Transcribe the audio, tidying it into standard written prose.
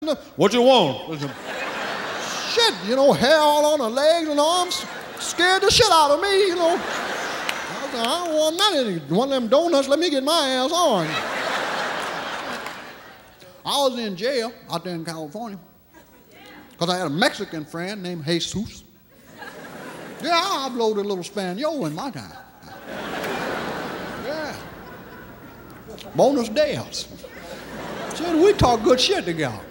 What you want? Shit, hair all on her legs and arms. Scared the shit out of me, I don't want none of one of them donuts. Let me get my ass on. I was in jail out there in California because I had a Mexican friend named Jesus. Yeah, I blowed a little Spaniel in my time. Yeah. Buenos dias. See, we talk good shit together.